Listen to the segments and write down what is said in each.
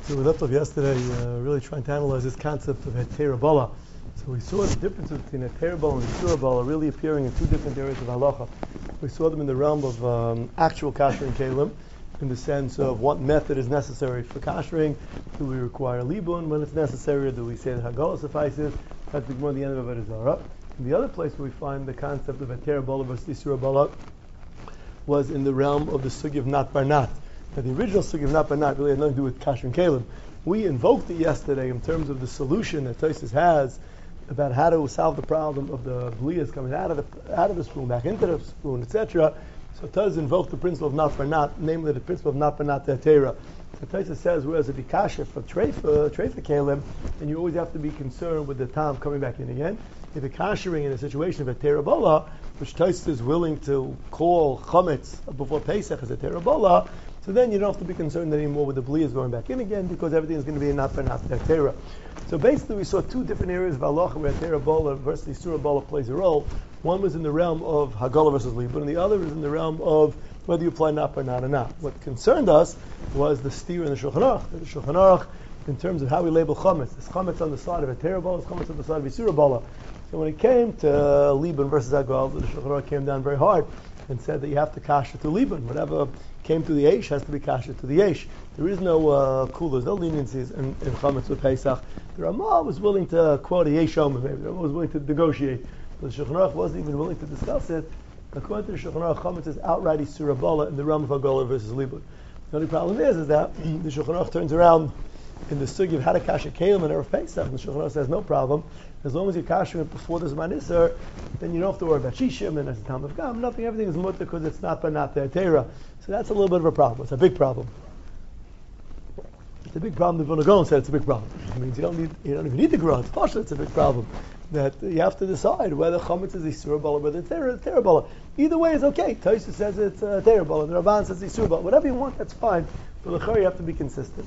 So we left off yesterday really trying to analyze this concept of Heter Bala. So we saw the differences between Heter Bala and Isur Bala really appearing in two different areas of halacha. We saw them in the realm of actual kashering kalim, in the sense of what method is necessary for kashering. Do we require libun when it's necessary, or do we say that Hagala suffices? That's more the end of Avodah Zarah. And the other place where we find the concept of Heter Bala versus Isur Bala was in the realm of the sugi of Nat Bar Nat. Now, the original sugi of Nat Bar Nat really had nothing to do with kashering kalim. We invoked it yesterday in terms of the solution that Tosfos has about how to solve the problem of the bliyas coming out of the spoon, back into the spoon, etc. So Tosfos invoked the principle of Nat Bar Nat, namely the principle of Nat Bar Nat Heter. So Tosfos says, whereas if you kasher for treifa kalim, then you always have to be concerned with the tam coming back in again. If you're kashering in a situation of Heter Bala, which Tosfos is willing to call chametz before Pesach as a Heter Bala, so then you don't have to be concerned anymore with the bliyas going back in again, because everything is going to be a Nat Bar Nat Heter. So basically we saw two different areas of halacha where Heter Bala versus Isur Bala plays a role. One was in the realm of Hagala versus Libun, and the other is in the realm of whether you apply Nat Bar Nat or not. What concerned us was the steer in the Shulchan Aruch. The Shulchan Aruch, in terms of how we label chametz, there's chametz on the side of Heter Bala, there's chametz on the side of Isur Bala. So when it came to Libun versus Hagala, the Shulchan Aruch came down very hard and said that you have to kasher to Libun. Whatever came to the Eish has to be kasher to the Eish. There is no coolers, no leniencies in chametz with Pesach. The Ramah was willing to quote a Yesh Omer, maybe. The Ramah was willing to negotiate. But the Shulchan Aruch wasn't even willing to discuss it. According to the Shulchan Aruch, chametz is outright Isur Bala in the realm of Hagala versus Libun. The only problem is that the Shulchan Aruch turns around in the sugi of how to kasher kalim and Erev Pesach, and the Shulchan Aruch says no problem. As long as you're kashering it before the Zman Isser, then you don't have to worry about shishim and as a time of gam. Nothing, everything is mutter because it's not Bar Nat Heter. So that's a little bit of a problem. It's a big problem. It's a big problem. The Vilna Gaon said it's a big problem. It means you don't even need to grow. It's partial. It's a big problem that you have to decide whether chametz is Isur Bala or whether it's Heter Bala. Either way is okay. Tosfos says it's Heter Bala, the Ramban says Isur Bala. Whatever you want, that's fine. But l'chor you have to be consistent.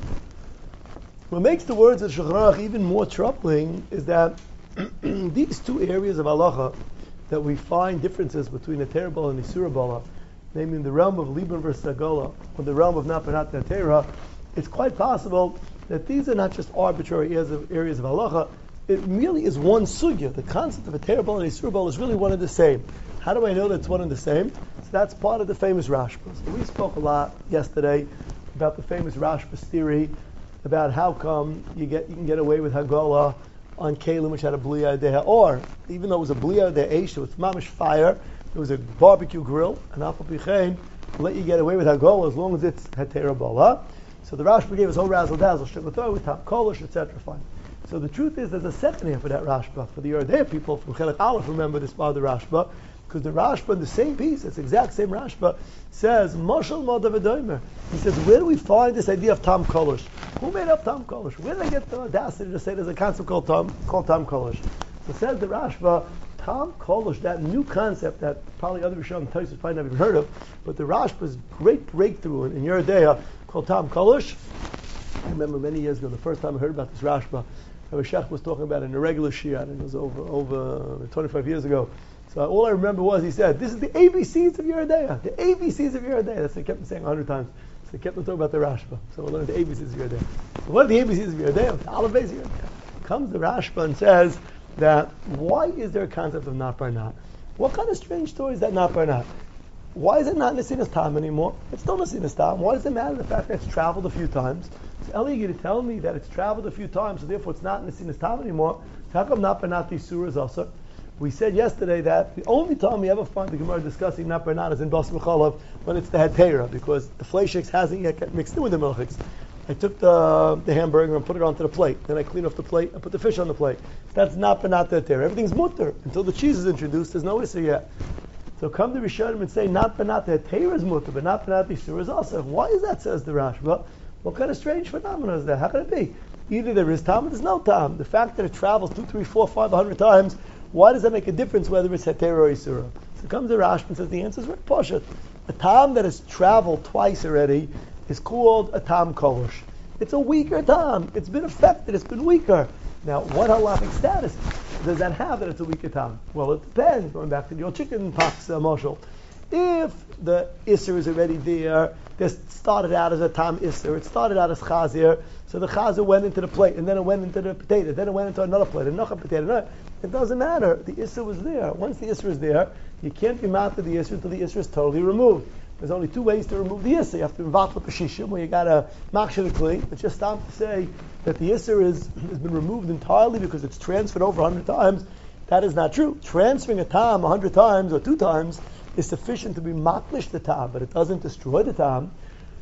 What makes the words of Shulchan Aruch even more troubling is that these two areas of halacha that we find differences between Heter Bala and Isur Bala, namely in the realm of Libun versus Hagala, or the realm of Nat Bar Nat Heter, it's quite possible that these are not just arbitrary areas of halacha. It really is one sugya. The concept of Heter Bala and Isur Bala is really one and the same. How do I know that it's one and the same? So that's part of the famous Rashba. So we spoke a lot yesterday about the famous Rashba's theory about how come you can get away with Hagala on kalim which had a bliya deha, or even though it was a bliya deha eish, it was mamish fire, it was a barbecue grill, and Afal Pichein let you get away with Hagala as long as it's Heter Bala. So the Rashba gave us whole razzle dazzle, shigatoy with top kolish, etc. Fine. So the truth is, there's a second half of that Rashba for the Yeridea people from Chelik Aleph. Remember this part of the Rashba, because the Rashba in the same piece, it's the exact same Rashba, says Moshel Modav. He says, where do we find this idea of Tam Kolish? Who made up Tam Kolish? Where did they get the audacity to say there's a concept called Tam Kolish? So says the Rashba, Tam Kolish, that new concept that probably other Rishonim Tosfos probably never even heard of, but the Rashba's great breakthrough in Yeridea called Tam Kolish. I remember many years ago, the first time I heard about this Rashba, Rabbi Shech was talking about it in a regular shiur, and it was over 25 years ago. So all I remember was he said, this is the ABCs of Yeridea. The ABCs of Yeridea. That's what he kept saying 100 times. So he kept on talking about the Rashba. So we'll learn the ABCs of Yeridea. So what are the ABCs of Yeridea? The Aleph Beis Yeridea. Comes the Rashba and says that why is there a concept of Nat Bar Nat? What kind of strange story is that Nat Bar Nat? Why is it not Nesinas Tam anymore? It's still Nesinas Tam. Why does it matter the fact that it's traveled a few times? So Eli, you're going to tell me that it's traveled a few times, so therefore it's not Nesinas Tam anymore. So how come Nat Bar Nat Isur is also? We said yesterday that the only time we ever find the Gemara discussing Nat Bar Nat is in Bas Mechalav when it's the Heter, because the fleishiks hasn't yet get mixed in with the milchiks. I took the hamburger and put it onto the plate. Then I clean off the plate and put the fish on the plate. That's Nat Bar Nat Heter. Everything's mutter. Until the cheese is introduced, there's no Isser yet. So come the Rishonim and say Nat Bar Nat Heter is mutter, but Nat Bar Nat Isur is also. Why is that, says the Rashba? What kind of strange phenomenon is that? How can it be? Either there is tam or there's no tam. The fact that it travels 2, 3, 4, 500 times, why does that make a difference whether it's Heter or Isur? So comes the Rashba and says the answer is very poshut. A tam that has traveled twice already is called a tam kolish. It's a weaker tam. It's been affected. It's been weaker. Now, what halachic status does that have that it's a weaker tam? Well, it depends. Going back to the old chicken pox marshal. If the Isser is already there, this started out as a Tam Isser, it started out as Chazir, so the Chazir went into the plate, and then it went into the potato, then it went into another plate, another potato. It doesn't matter. The Isser was there. Once the Isser is there, you can't be mad to the Isser until the Isser is totally removed. There's only two ways to remove the Isser. You have to involve the Peshishim, where you got to makshir the Kli, but just stop to say that the Isser has been removed entirely because it's transferred over 100 times. That is not true. Transferring a Tam 100 times or 2 times is sufficient to be maklish the Tam, but it doesn't destroy the Tam.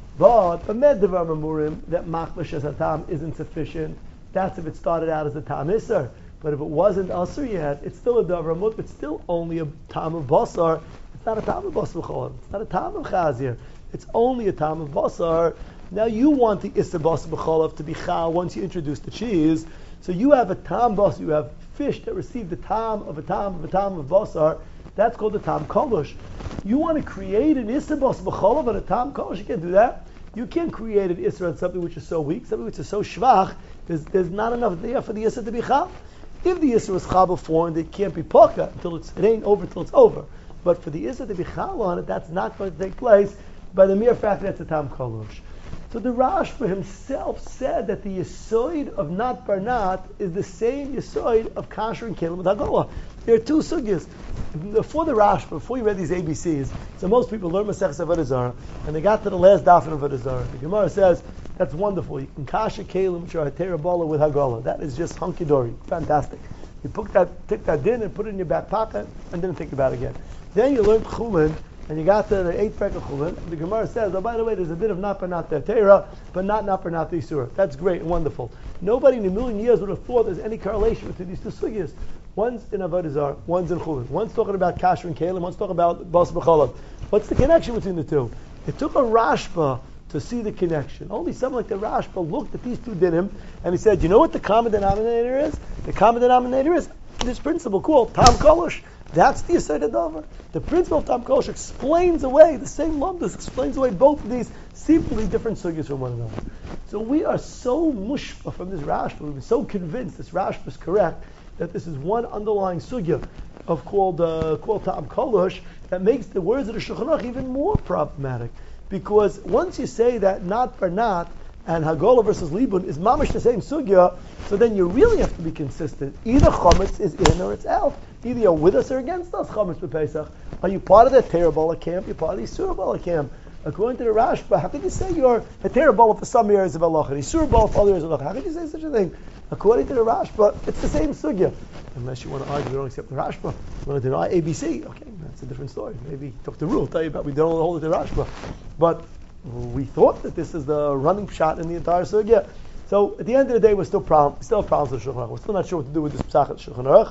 But a meddevar mamurim that maklish as a Tam isn't sufficient. That's if it started out as a Tam Isser. But if it wasn't Asr yet, it's still a davar mut. It's still only a Tam of Basar. It's not a Tam of Basar b'cholam. It's not a Tam of Chazir. It's only a Tam of Basar. Now you want the Isser Basar b'cholav to be Chal once you introduce the cheese. So you have a Tam Basar. You have fish that received the Tam of a Tam of a Tam of Basar. That's called the Tam Kolosh. You want to create an Isser Basar b'cholav on a Tam Kolosh. You can't do that. You can't create an Isser on something which is so weak, something which is so shvach. There's not enough there for the Isser to be Chal. If the Isser was Chal before, and it can't be Poka until it ain't over till it's over. But for the Isser to be Chal on it, that's not going to take place by the mere fact that it's a Tam Kolosh. So the Rashba himself said that the Yesoid of Nat Barnat is the same Yesoid of Kasher and Kelim with Hagolah. There are two sugyas. Before the Rashba, before you read these ABCs, so most people learn Masechus Avodah Zarah, and they got to the last daf in Avodah Zarah. The Gemara says, that's wonderful. You can Kasher Kelim, which are Hatera Bala with Hagolah. That is just hunky-dory. Fantastic. You take that din and put it in your back pocket, and then think about it again. Then you learn Chulin, and you got to the 8th parak of Chulin. The Gemara says, oh, by the way, there's a bit of Nat Barnat Terah, but not Nat Barnat Yisura. That's great and wonderful. Nobody in a million years would have thought there's any correlation between these two sugyas. One's in Avodah Zarah, one's in Chulin. One's talking about Kasher and Kelim, one's talking about Bas B'cholav. What's the connection between the two? It took a Rashba to see the connection. Only someone like the Rashba looked at these two dinim, and he said, you know what the common denominator is? The common denominator is this principle called Tam Kolosh. That's the Yesod HaDavar. The principle of Tam Kolosh explains away, the same lumdus explains away both of these seemingly different sugyas from one another. So we are so mushpa from this Rashba, we've been so convinced this Rashba is correct, that this is one underlying sugya of called Tam Kolosh that makes the words of the Shulchan Aruch even more problematic. Because once you say that Nat Barnat and Hagolah versus Libun is mamish the same sugya, so then you really have to be consistent. Either Chometz is in or it's out. Either you're with us or against us, Chometz b'Pesach. Are you part of the Terabala camp? You're part of the Yisur Bala camp. According to the Rashba, how could you say you're a Terabala for some areas of halacha, and Yisur Bala for other areas of halacha? How could you say such a thing? According to the Rashba, it's the same sugya. Unless you want to argue, we don't accept the Rashba. You want to deny ABC? Okay, that's a different story. Maybe Dr. Rule will tell you about we don't hold it to Rashba. But we thought that this is the running shot in the entire sugya. So at the end of the day, we still have problems with the Shulchan Aruch. We're still not sure what to do with this Pesach at Shulchan Aruch.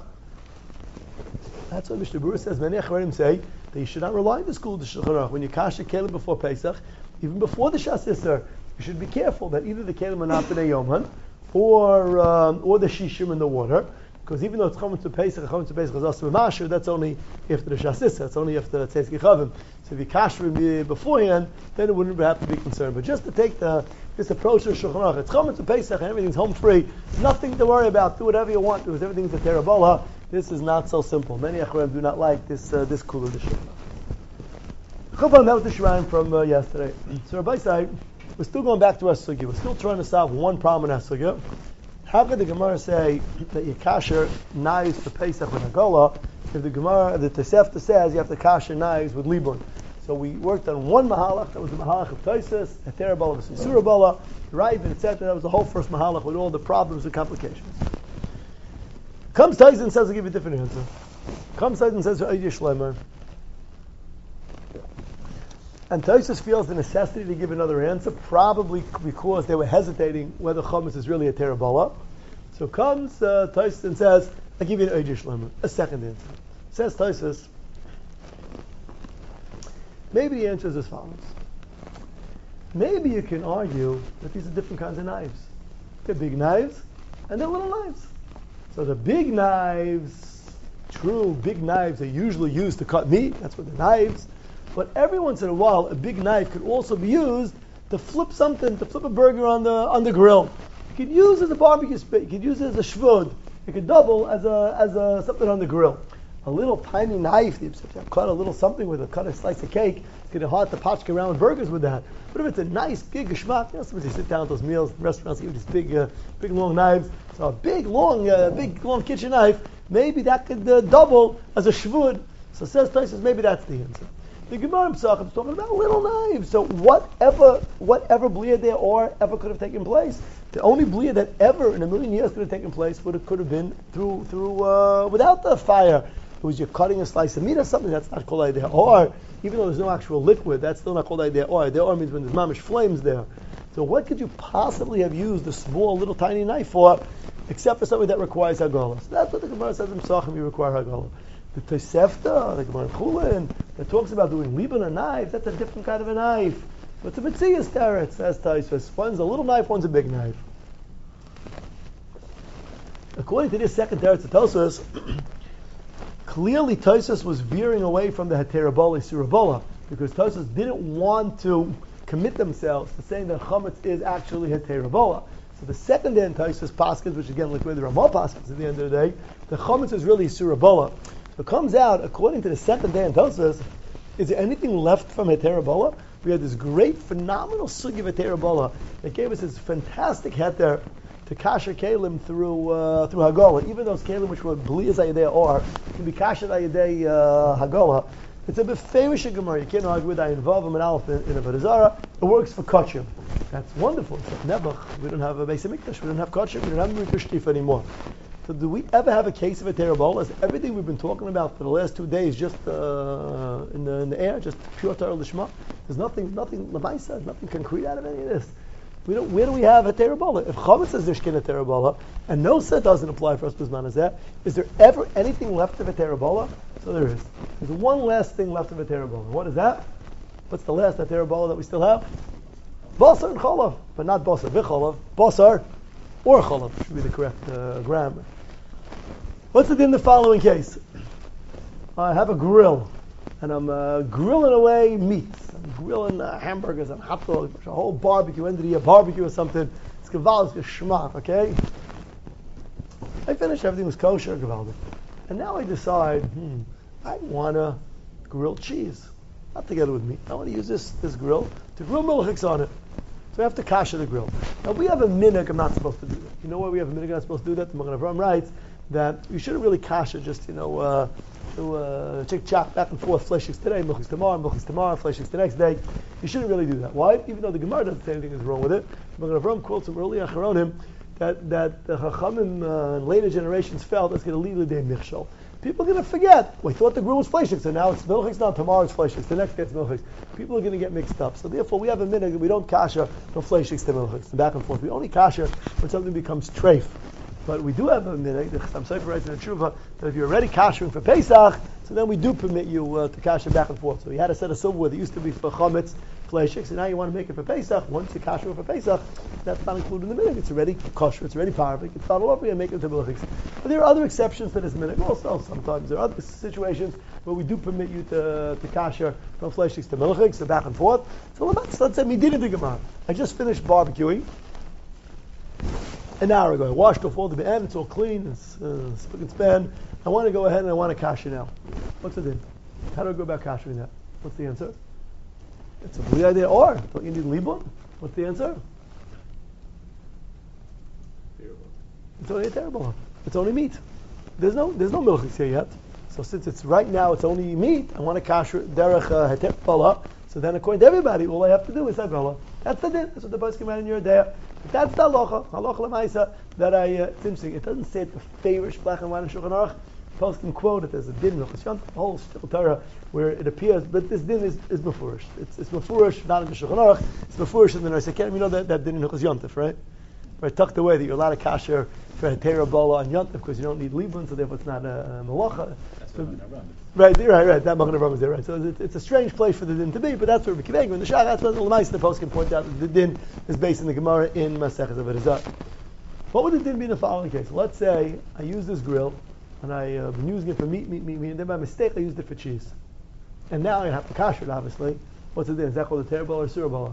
That's why Mishnah Berurah says, many Acharonim say that you should not rely on the school of the Shulchan Aruch. When you kasher kelim before Pesach, even before the Shas Yisr, you should be careful that either the kelim are not b'nei yomhan, or the shishim in the water, because even though it's Chometz Pesach is also Masher, that's only after the Shas Yisr, that's only after the Tzeitzki Chavim. So if you kasher beforehand, then it wouldn't have to be concerned. But just to take this approach to Shulchan Aruch, it's Chometz Pesach and everything's home free, nothing to worry about, do whatever you want, because everything's a Terabala. This is not so simple. Many Acharonim do not like this cool of the Shulchan Aruch. That was the Shirayim from yesterday. So Rabbi Sai, we're still going back to our sugya. We're still trying to solve one problem in our sugya. How could the Gemara say that you kasher knives for Pesach and Hagolah if the Tosefta says you have to kasher knives with Libun? So we worked on one mahalach, that was the mahalach of Tosfos, Hetera Bala versus Yisura Bala, Ravid, etc. That was the whole first mahalach with all the problems and complications. Comes Tosfos and says, I'll give you a different answer. Comes Tosfos and says, Eidish Shleimer. And Tosfos feels the necessity to give another answer, probably because they were hesitating whether Chometz is really a Terabala. So comes Tosfos and says, I'll give you an Eidish Shleimer, a second answer. Says Tosfos, maybe the answer is as follows. Maybe you can argue that these are different kinds of knives. They're big knives and they're little knives. So the big knives, big knives are usually used to cut meat, that's what they're knives. But every once in a while, a big knife could also be used to flip something, to flip a burger on the grill. You could use it as a barbecue spit. You could use it as a shvud. It could double as a something on the grill. A little tiny knife, you cut a little something with it, cut a slice of cake, it's going to hard to patchka around with burgers with that. But if it's a nice big geschmack, sometimes you sit down at those meals, restaurants give these big long knives. So a big long kitchen knife, maybe that could double as a shvud. So says Tosfos, maybe that's the answer. The Gemara Pesachim is talking about little knives. So whatever bliya there or ever could have taken place, the only bliya that ever in a million years could have taken place could have been through without the fire. It was you're cutting a slice of meat or something, that's not called idea. Or, even though there's no actual liquid, that's still not called idea. Or means when there's mamish flames there. So what could you possibly have used a small, little, tiny knife for, except for something that requires hagala? So that's what the Gemara says in Pesachim, you require hagala. The Tosefta, the Gemara in Chulin, that talks about doing liban a knife, that's a different kind of a knife. But the Metzias teretz, says Tosfos, one's a little knife, one's a big knife. According to this second teretz of Tosfos, clearly, Tosfos was veering away from the Heteraboli Surabola because Tosfos didn't want to commit themselves to saying that Chametz is actually Heterabola. So the second day in Tosfos Paskins, which again, like where the Ramah Paskins at the end of the day, the Chametz is really Surabola. So it comes out, according to the second day in Tosfos, is there anything left from Heterabola? We had this great, phenomenal sugi of Heterabola that gave us this fantastic heter to kasher kelim through Hagala. Even those kelim which were bli as ayadei or can be kasher ayadei Hagala. It's a beferish Gemara. You can't argue with Ayin Vav and Aleph in a Avodah. It works for kachim. That's wonderful. It's like Nebuch. We don't have a Beis Hamikdash. We don't have kachim. We don't have Rikush Tif anymore. So do we ever have a case of a terrible? Is everything we've been talking about for the last 2 days just in the air, just pure Torah Lishma? There's nothing Lamaisa, nothing concrete out of any of this. Where do we have a terrible? If Chametz says there's a terrible, and no set doesn't apply for us bisman as that, is there ever anything left of a terrible? So there is. There's one last thing left of a terrible. What is that? What's the last terrible that we still have? Basar and cholav, but not basar v'cholav. Basar or cholav should be the correct grammar. What's it in the following case? I have a grill, and I'm grilling away meats. I'm grilling hamburgers and hot dogs, a whole barbecue, end of the year barbecue or something. It's gewaldig, it's geschmack, okay? I finished, everything was kosher, gewaldig. And now I decide, I want to grill cheese. Not together with meat. I want to use this grill to grill milchiks on it. So I have to kasher the grill. Now we have a minhag, I'm not supposed to do that. You know why we have a minhag, I'm not supposed to do that? The Magen Avraham writes that you shouldn't really kasher just, chick-chop back and forth, fleishiks today, milchiks tomorrow, fleishiks the next day. You shouldn't really do that. Why? Even though the Gemara doesn't say anything is wrong with it. Magen Avraham quotes from early Acharonim that the Chachamim in later generations felt it's going to lead to the michshol. People are going to forget. We thought the grill was fleishiks, so now it's milchiks. Now tomorrow it's fleishiks. The next day it's milchiks. People are going to get mixed up. So therefore, we have a minhag that we don't kasher from fleishiks to milchiks, back and forth. We only kasher when something becomes treif. But we do have a minhag. The Chassam Sofer writes in the Tshuva that if you're already kashering for Pesach, so then we do permit you to kasher back and forth. So you had a set of silverware that used to be for chametz, fleishiks, and now you want to make it for Pesach. Once you kasher for Pesach, that's not included in the minhag. It's already kosher. It's already parvik. You can start all over again and make it into milchiks. But there are other exceptions to this minhag. Also, sometimes there are other situations where we do permit you to kasher from fleishiks to milchiks, so back and forth. So let's say we didn't think about it. I just finished barbecuing an hour ago. I washed off all the end. It's all clean. It's spick and span. I want to go ahead and I want to kasher now. What's the din? How do I go about kashering that? What's the answer? It's a bli idea or don't you need libun? What's the answer? It's only a terrible. It's only meat. There's no milchiks here yet. So since it's right now, it's only meat. I want to kasher derech heter. So then, according to everybody, all I have to do is hagala. That's the din. That's what the boss came out in your day. But that's the halacha l'maisa that it's interesting. It doesn't say it the favorish black and white in Shulchan Aruch. Post can quote it as a din of the whole Shulchan Torah where it appears, but this din is befurish. It's befurish, not in the Shulchan Aruch. It's befurish in the Noisei Kerem. You know that din in Hilchos Yontif, right? Right, tucked away that you're allowed to kasher for Hetera Bola on Yontif because you don't need libun, so therefore it's not a malacha. Right. That Magen Avraham is there, right? So it's a strange place for the din to be, but that's where we can in the Shach. That's what the Lamais the post can point out that the din is based in the Gemara in Masechus Avodah Zarah. What would the din be in the following case? Let's say I use this grill and I've been using it for meat, and then by mistake I used it for cheese, and now I have to kasher it. Obviously, what's the din? Is that called a terrible or surah bola?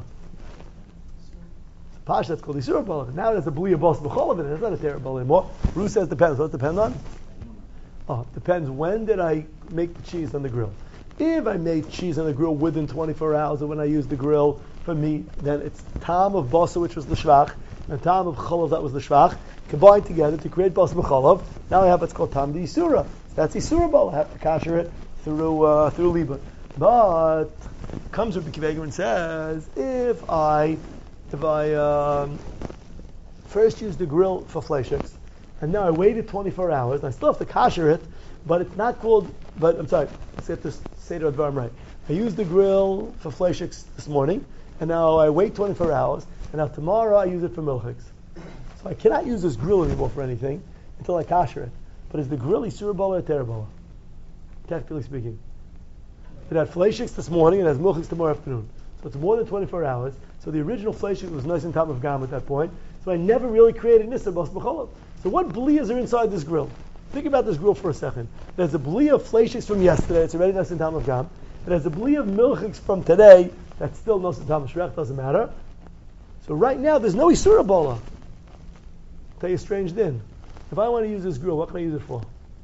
Pash, that's called the surah bola. Now there's a bli boss b'chol of it. It's not a terrible anymore. Ru says depends. What does it depend on? Depends when did I make the cheese on the grill. If I made cheese on the grill within 24 hours of when I used the grill for meat, then it's tam of basa, which was the shvach, and tam of cholov, that was the shvach, combined together to create basa b'cholov. Now I have what's called tam the isura. That's isura bala. I have to kasher it through liba. But comes Rabbi Akiva and says, if I first used the grill for fleishiks, and now I waited 24 hours, and I still have to kasher it, but it's not called. But I'm sorry, let's get this Seder Advarim right. I used the grill for fleishiks this morning, and now I wait 24 hours, and now tomorrow I use it for milchiks. So I cannot use this grill anymore for anything until I kasher it. But is the grill isura bala or tera bala? Technically speaking. It had fleishiks this morning, and it has milchiks tomorrow afternoon. So it's more than 24 hours. So the original fleishik was nice and top of gam at that point. So I never really created nissa bas b'cholov. So what bliyas are inside this grill? Think about this grill for a second. There's a bli of fleishiks from yesterday. It's already nice and tam of gam. There's a bli of milchiks from today. That's still nice and tam of shrech. Doesn't matter. So right now there's no isura bala. Tell you a strange din. If I want to use this grill, what can I use it for?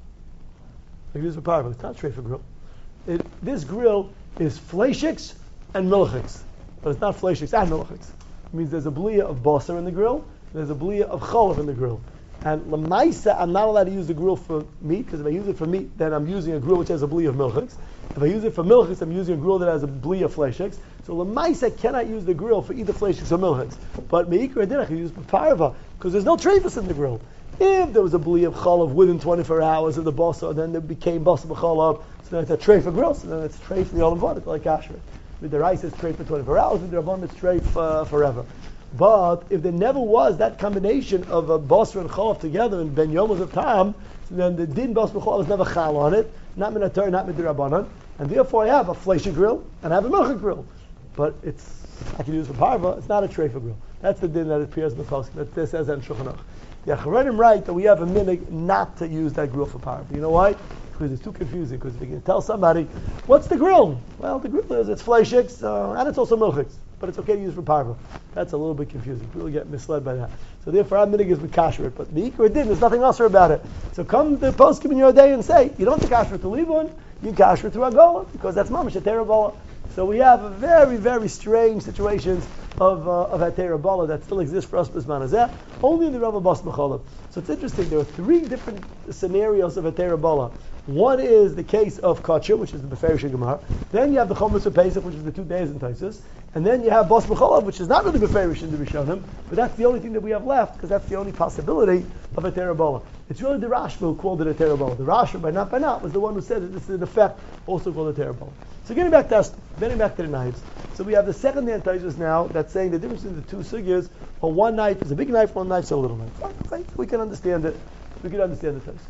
I can use it for parva. It's not straight for grill. This grill is fleishiks and milchiks, but it's not fleishiks and milchiks. It means there's a bliya of basar in the grill, there's a bliya of cholov in the grill. And lemaisa, I'm not allowed to use the grill for meat, because if I use it for meat, then I'm using a grill which has a bliya of milchiks. If I use it for milchiks, I'm using a grill that has a bliya of fleishiks. So lemaisa, I cannot use the grill for either fleishiks or milchiks. But meikra din, I can use it for parva, because there's no treifus in the grill. If there was a bli of cholov within 24 hours of the basa, then there became basa b'cholov, so then it's a tray for grill, so then it's tray for the olam vod, it's like kasher. With the rice, it's tray for 24 hours, with the rabban, it's tray forever. But if there never was that combination of a basa and cholov together in ben yomos of tam, so then the din basa b'cholov is never chal on it, not min haTorah, not min rabbanan, and therefore I have a fleishik grill and I have a milchik grill. But I can use it for parva, it's not a tray for grill. That's the din that appears in the posuk, that this says in Shulchan Aruch. The Acharonim write that we have a minig not to use that grill for parva. You know why? Because it's too confusing. Because if you can tell somebody, what's the grill? Well, the grill is it's fleishiks and it's also milchiks, but it's okay to use for parva. That's a little bit confusing. People get misled by that. So therefore, our minig is we kasher it, but the ikra din, there's nothing else about it. So come the poskim in your day and say you don't have to kasher it to libun, you kasher it to agola because that's mamash a terabala. So we have a very, very strange situations of Hatera Bala that still exists for us Bisman Hazeh, only in the Rav Bas B'Cholov. So it's interesting, there are three different scenarios of Hatera Bala. One is the case of Kachur, which is the Beferish Gemara. Then you have the Chomus of Pesach, which is the 2 days in Taisus. And then you have Bas B'Cholov, which is not really Beferish in the Rishonim, but that's the only thing that we have left, because that's the only possibility of Hatera Bala. It's really the Rashba who called it a Hatera Bala. The Rashba, by not, was the one who said that this is in effect also called a Hatera Bala. So getting back to the knives. So we have the second day in Taisus now that's saying the difference in the two sugyas, or one knife is a big knife, one knife is a little knife. Fine, we can understand it. We can understand the Taisus.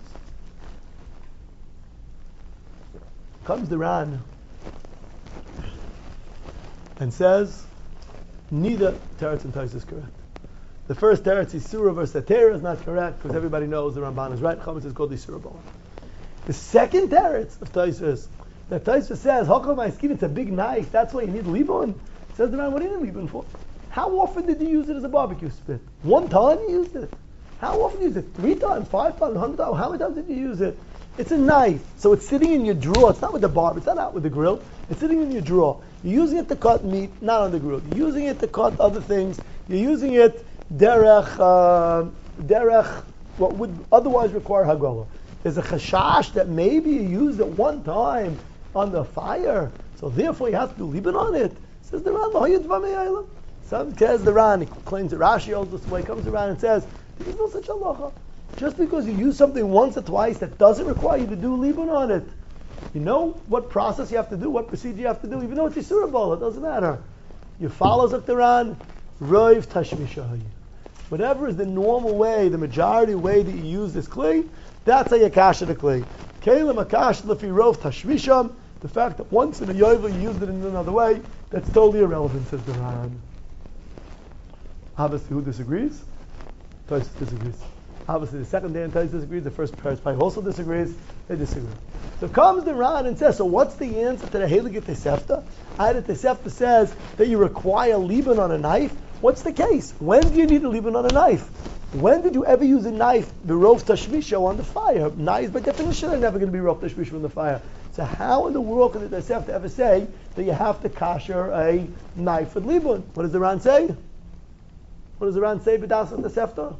Comes the Ran and says, neither Teretz and Taisus is correct. The first Teretz Isura versus Atera is not correct because everybody knows the Ramban is right. Chametz is called Isura Bala. The second Teretz of Taisus, that Taisus says, Hakam Ma'askin, it's a big knife, that's why you need libun. Says the man, what do you need libun for? How often did you use it as a barbecue spit? One time you used it. How often did you use it? 3 times, 5 times, 100 times? How many times did you use it? It's a knife, so it's sitting in your drawer. It's not with the barb, it's not out with the grill. It's sitting in your drawer. You're using it to cut meat, not on the grill. You're using it to cut other things. You're using it derech, what would otherwise require hagala. There's a chashash that maybe you used it one time on the fire, so therefore you have to do libun on it. Says the Ran, some says the Ran, he claims that Rashi holds this way, comes around and says, there's no such halacha. Just because you use something once or twice, that doesn't require you to do libun on it. You know what process you have to do, what procedure you have to do, even though it's Yisura Bala, it doesn't matter. You follow the Ran, Roiv Tashmishahi. Whatever is the normal way, the majority way that you use this kli, that's how you kasha the kli. Kelim akash lefi rov tashmisham. The fact that once in a yovel you used it in another way, that's totally irrelevant, says the Ran. Obviously, who disagrees? Taisus disagrees. Obviously, the second day in Taisus disagrees. The first pair also disagrees. They disagree. So comes the Ran and says, so what's the answer to the Heilige Tosefta? Either Tosefta says that you require libun on a knife. What's the case? When do you need a libun on a knife? When did you ever use a knife, the rov tashmisha, on the fire? Knives, by definition, are never going to be rov tashmisha on the fire. So how in the world could the Tosefta ever say that you have to kasher a knife with libun? What does the Ran say? What does the Ran say, b'das on the Tosefta?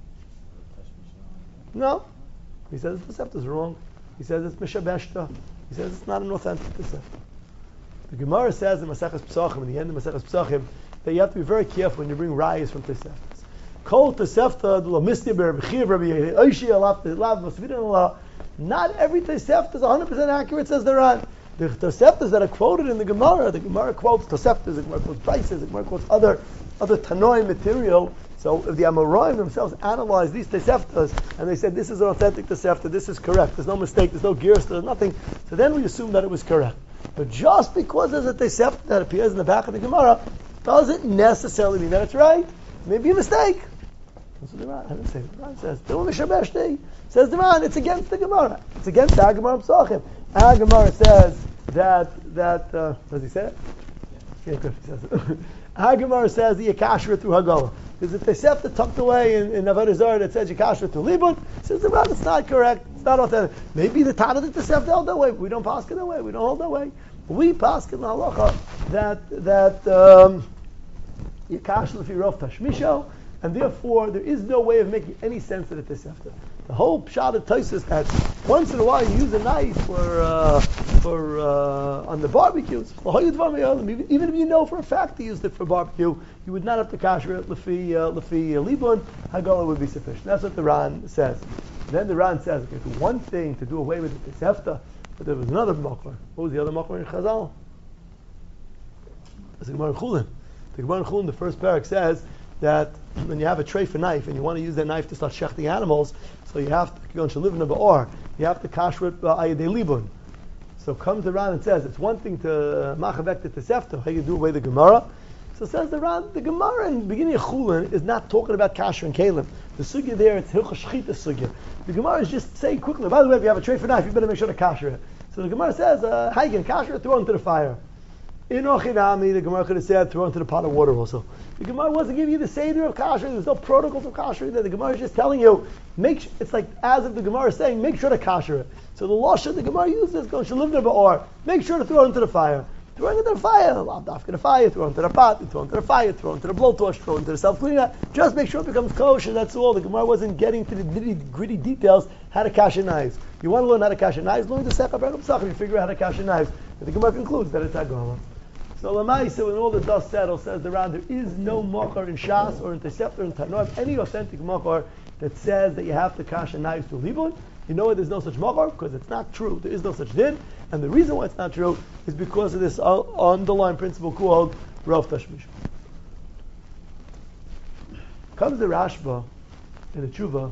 No. He says the Tosefta is wrong. He says it's mishabeshta. He says it's not an authentic Tosefta. The Gemara says in Maseches Pesachim, in the end of Maseches Pesachim, that you have to be very careful when you bring rayas from Toseftas. Kol Tosefta lo mistiber b'chiv Rabbi Oishi alav masvidin Allah. Not every Tosefta is 100% accurate, says the Ran. The Toseftas that are quoted in the Gemara quotes Toseftas, the Gemara quotes prices, the Gemara quotes other Tanoi material. So if the Amoraim themselves analyze these Toseftas and they said this is an authentic Tosefta, this is correct, there's no mistake, there's no gears, there's nothing, so then we assume that it was correct. But just because there's a Tosefta that appears in the back of the Gemara doesn't necessarily mean that it's right. Maybe a mistake. That's what the Ran, I didn't say the Ran says. Says the Ran, it's against the Gemara. It's against the Gemara Pesachim. Our Gemara says that does he say it? Yeah, good. He says it. Our Gemara says the Yakashra through Hagala. There's a Tosefta tucked away in Avodah Zarah that says Yakashra through Libun. Says the Ran, it's not correct. It's not authentic. Maybe the Tana of the Tosefta held that way. We don't pass it that way. We don't hold that way. We pass in the halacha that Yakashra fi rov tashmisho. And therefore, there is no way of making any sense of the Tosefta. The whole pshat of Tosfos that once in a while you use a knife for on the barbecues. Even if you know for a fact he used it for barbecue, you would not have to kasher it lefi libun. Hagala would be sufficient. That's what the Ran says. Then the Ran says, okay, it's one thing to do away with the Tosefta, but there was another makor. What was the other makor in Chazal? It's the Gemara in Chulin. The Gemara in Chulin, the first parak says that when you have a treifa knife and you want to use that knife to start shechting animals, so you have to go and live in a ba'or. You have to kasher it ayadei libun. So comes the Ran and says it's one thing to machavek the Tosefta, how you do away the Gemara. So says the Ran, the Gemara in the beginning of Chulin is not talking about kasher and kalim. The sugya there, it's hilchos shchita sugya. The Gemara is just saying quickly, by the way, if you have a treifa knife, you better make sure to kasher it. So the Gemara says, how you can kasher it? Throw it into the fire. In Ochinami, the Gemara could have said, throw into the pot of water also. The Gemara wasn't giving you the seder of kasher. There's no protocols of kasher there. The Gemara is just telling you, it's like as if the Gemara is saying, make sure to kasher it. So the lashon the Gemara uses, go shalivna ba'or, make sure to throw it into the fire. Throw it into the fire, after the fire, throw it into the pot, throw it into the fire, throw it into the blowtorch, throw it into the self-cleaner. Just make sure it becomes kosher, that's all. The Gemara wasn't getting to the nitty-gritty details how to kasher knives. You want to learn how to kasher knives, learn the Sefer Berachot Pesachim, you figure out how to kasher knives. And the Gemara concludes that it's Hagala. So Lamaisa, when all the dust settles, says the Ran, there is no makar in Shas or in Tosefta or in Tanoim, any authentic makar that says that you have to kasher knives to libun. You know why there's no such makar? Because it's not true. There is no such din. And the reason why it's not true is because of this underlying principle called rov tashmish. Comes the Rashba in the Tshuva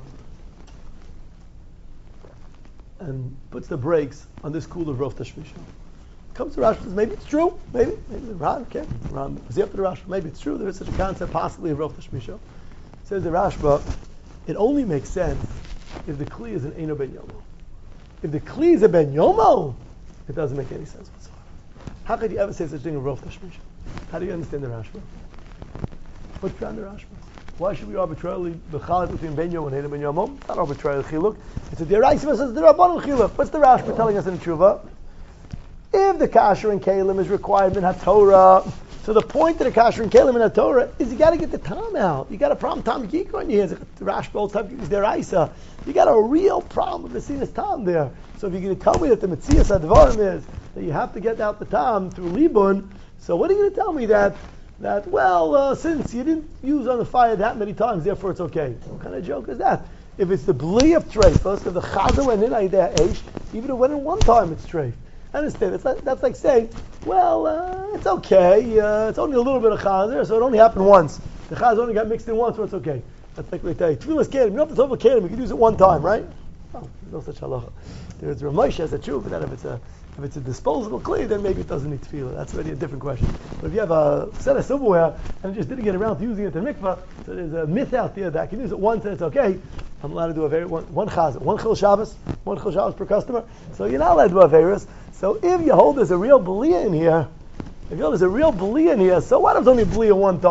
and puts the brakes on this school of rov tashmish. Comes to Rashi, says maybe it's true, maybe the Ran, okay, Ran was up to the Rashi, maybe it's true, there is such a concept possibly of rov tashmisha. Says the Rashba, it only makes sense if the Kli is an Eino Ben Yomo. If the Kli is a Ben Yomo, it doesn't make any sense whatsoever. How could you ever say such a thing of rov tashmisha? How do you understand the Rashba? What's behind the Rashba? Why should we arbitrarily b'chalet between Ben Yomo and Eino Ben Yomo? It's not arbitrary chiluk. It's a deraisa versus the Rabbanon chiluk. What's the Rashba telling us in Tshuva? If the kasher and kalim is required in HaTorah, so the point of the kasher and kalim in HaTorah is you got to get the tam out. You got a problem tam yikra on your hands. The Rashba time is their isa. You got a real problem with the sinus tam there. So if you're going to tell me that the Metzias Advarim is that you have to get out the tam through libun, so what are you going to tell me that since you didn't use on the fire that many times, therefore it's okay? What kind of joke is that? If it's the bli of treifas, if the chazer went in Aideh Eish, even if it went in one time, it's treif. I understand. That's like saying, it's okay. It's only a little bit of chazer, so it only happened once. The chazer only got mixed in once, so it's okay. That's like we tell you. Tefillas kelim. You don't have to talk about kelim. You can use it one time, right? Oh, there's no such halacha. There's Ramesh as a true, but that if it's a disposable clay, then maybe it doesn't need tefillah. That's already a different question. But if you have a set of silverware and just didn't get around to using it in the mikvah, so there's a myth out there that I can use it once and it's okay. I'm allowed to do one chazer, one chil Shabbos per customer. So you're not allowed to do averis. So if you hold there's a real belia in here, so what if it's only belia one time?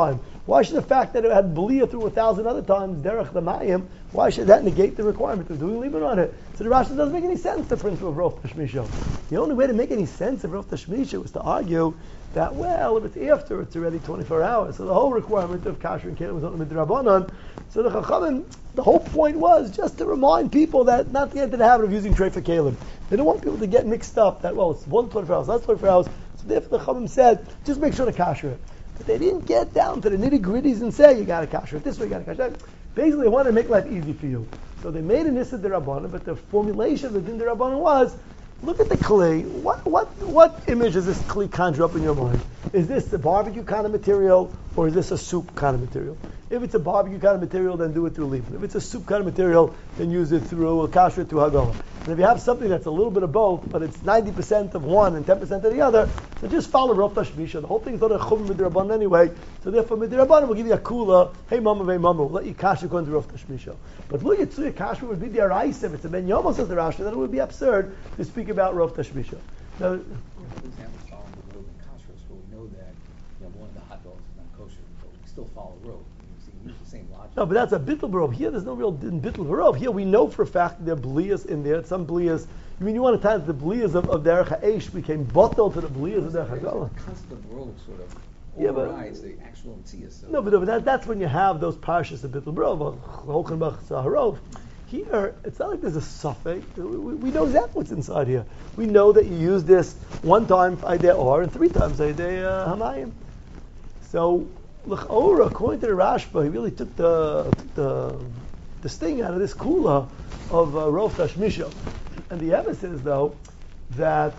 Why should the fact that it had Belia through 1,000 other times, Derech the Mayim, why should that negate the requirement of doing Liban on it? So the Rashi doesn't make any sense, the principle of Rof Tashmisha. The only way to make any sense of Rof Tashmisha was to argue that, well, if it's after, it's already 24 hours. So the whole requirement of Kasher and Kelim was on the Midrabanan. So the Chachamim, the whole point was just to remind people that not to get into the habit of using Treifa Kelim. They don't want people to get mixed up that, well, it's 124 hours, that's 24 hours. So therefore the Chachamim said, just make sure to Kasher it. But they didn't get down to the nitty-gritties and say, you got to Kasher it this way, you got to Kasher it. Basically, they wanted to make life easy for you. So they made an Issa D'Rabbanan, but the formulation of the Din D'Rabbanan was, look at the Kli. What image does this Kli conjure up in your mind? Is this a barbecue kind of material, or is this a soup kind of material? If it's a barbecue kind of material, then do it through Liban. If it's a soup kind of material, then use it through a kasher to Hagala. And if you have something that's a little bit of both, but it's 90% of one and 10% of the other, then just follow Rof Tashmisha. The whole thing's not a chum midrabanan anyway. So therefore, midrabanan will give you a kula. Hey mama, we'll let you kasher according to Rof Tashmisha. But look at Tzuya kasher would be the Araisa. If it's a ben Yomo, says the Rashi, then it would be absurd to speak about Rof Tashmisha. Now, for example, following the road in kashrus, where we know that one of the hot dogs is not kosher, but we still follow road. You use the same logic. No, but that's a bittul barov. Here, there's no real bittul barov. Here, we know for a fact that there are bliyas in there. Some bliyas. I mean, you want to tell us the bliyas of Derech HaEsh became bottled to the bliyas of Derech HaGala. The concept of road sort of overrides the actual mitzvah. No, but that's when you have those parshas of bittul barov, Holkenbach Saharov. Here, it's not like there's a suffix. We know exactly what's inside here. We know that you use this one time Aidei Or and three times Aidei Hamayim. So, L'ch'ora, according to the Rashba, he really took the sting out of this kula of Rof Tashmisha. And the evidence is, though, that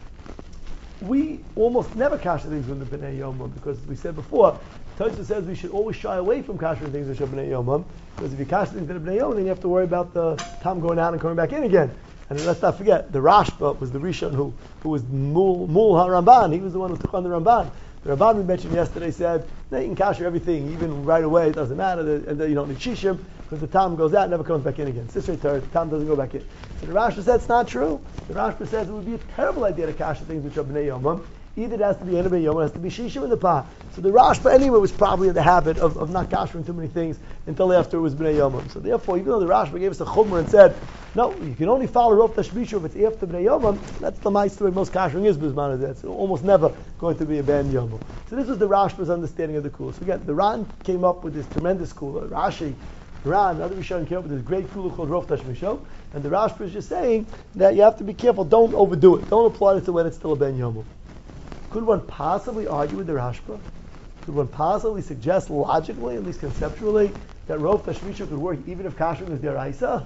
we almost never kasher things with the Bnei Yomam, because we said before, Tosfos says we should always shy away from kashering things with Bnei Yomam, because if you kasher things with Bnei Yomam, then you have to worry about the time going out and coming back in again. And let's not forget, the Rashba was the Rishon who was Mul HaRamban. He was the one who took on the Ramban. The Ramban we mentioned yesterday said, no, you can kasher everything, even right away, it doesn't matter, and you don't need shishim, because the time goes out and never comes back in again. Sisrei Torah, the time doesn't go back in. So the Rashba said it's not true. The Rashba says it would be a terrible idea to kasher things which are Bnei Yomam. Either it has to be Ena Bnei Yomam, it has to be shishim in the pot. So the Rashba anyway was probably in the habit of not kashering too many things until after it was Bnei Yomam. So therefore, even though the Rashba gave us a chumrah and said, no, you can only follow Rof Tashmisha if it's after Bnei Yomam, that's the ma'aser way most kashering is b'zman of that. It's almost never going to be a ben Yomam. So this was the Rashba's understanding of the kula. So again, the Ran came up with this tremendous kula. Rashi, Ran, other Rishonim came up with this great kula called Rof Tashmisha, and the Rashba is just saying that you have to be careful, don't overdo it. Don't apply it to when it's still a ben Yomam. Could one possibly argue with the Rashba? Could one possibly suggest logically, at least conceptually, that Rof Tashmisha could work even if kashering is deraisa?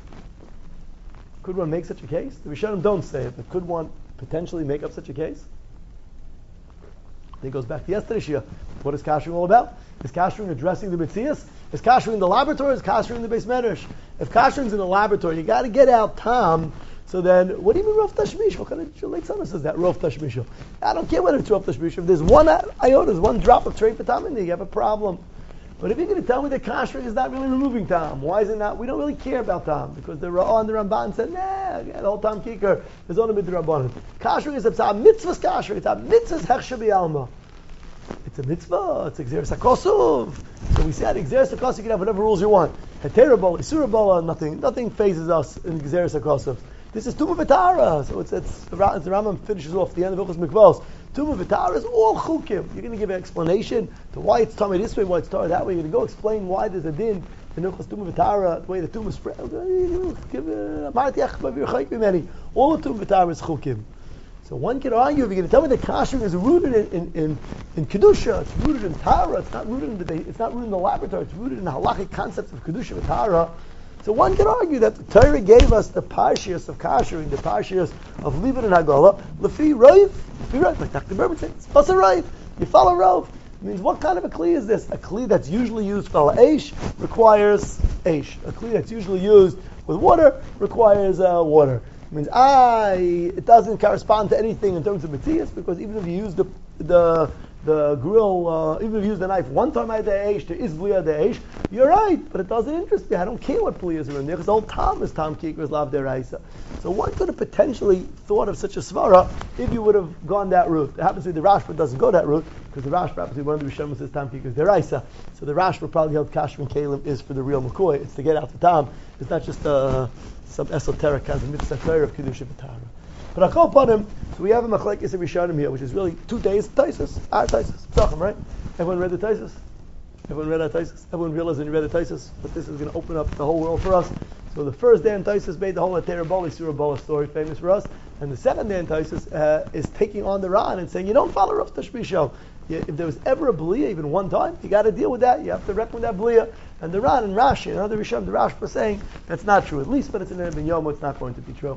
Could one make such a case? The Rishonim don't say it, but could one potentially make up such a case? Then it goes back to yesterday's shia. What is kashering all about? Is kashering addressing the mitzias? Is kashering in the laboratory? Is kashering in the beis medrash? If kashering is in the laboratory, you got to get out tam. So then, what do you mean Rof Tashmisha? What kind of late summer says that Rof Tashmisha? I don't care whether it's Rof Tashmisha. If there's one iota, there's one drop of trei tam in there, you have a problem. But if you're going to tell me that kashering is not really removing tam, why is it not? We don't really care about tam, because the Ra'ah and the Ramban said, nah, the whole tam kikar is only midrabanan. Kashering is a mitzvah's kashering. It's a mitzvah's hechsher b'alma. It's a mitzvah. It's exeris hakosov. So we said exeris hakosov, you can have whatever rules you want. Heter bola, isura bola, nothing phases us in exeris hakosov. This is Tumah V'Tara, so the Rambam finishes off the end of Hilchos Mikvos. Tumah V'Tara is all chukim. You're going to give an explanation to why it's Tumah this way, why it's Tara that way. You're going to go explain why there's a din in Hilchos Tumah V'Tara, the way the Tumah spread. All the Tumah V'Tara is chukim. So one can argue, if you're going to tell me that kashering is rooted in kedusha, it's rooted in Tara, it's not rooted in the laboratory, it's rooted in the halachic concepts of kedusha and Tara. So one can argue that the Torah gave us the parshias of kashering, the parshias of Liban and Hagala, lefi Rav, like Dr. Berman says, it's also Rav. You follow Rav. It means what kind of a kli is this? A kli that's usually used for eish requires eish. A kli that's usually used with water requires water. It means it doesn't correspond to anything in terms of mitzias, because even if you use the the grill, even if you use the knife one time at the Eish, there is Bliya the Eish, you're right, but it doesn't interest me. I don't care what Bliyas are in there, because the whole Tam is Tam Kikras Lav Deraisa. So one could have potentially thought of such a svara if you would have gone that route. It happens to be the Rashba doesn't go that route, because the Rashba happens to be one of the Rishonim says Tam Kikras Deraisa. So the Rashba probably held Kasher and Kalim is for the real McCoy. It's to get out the Tam. It's not just some esoteric kind of mitzvah of Kedusha B'Tara. But I'll upon him, so we have a Machlekes Rishonim here, which is really 2 days of Taisus. Our Taisus. Tzachim, right? Everyone read the Taisus? Everyone read our Taisus? Everyone realized when you read the Taisus, but this is going to open up the whole world for us. So the first day in Taisus made the whole Atera Boli, Surah Bola story famous for us. And the second day in Taisus is taking on the Ran and saying, you don't follow Rav Tashmisho. If there was ever a Bliya, even one time, you got to deal with that. You have to reckon with that Bliya. And the Ran and Rashi, and other Rishon, the Rashi was saying, that's not true. At least, but it's in the Ben Yomo, it's not going to be true.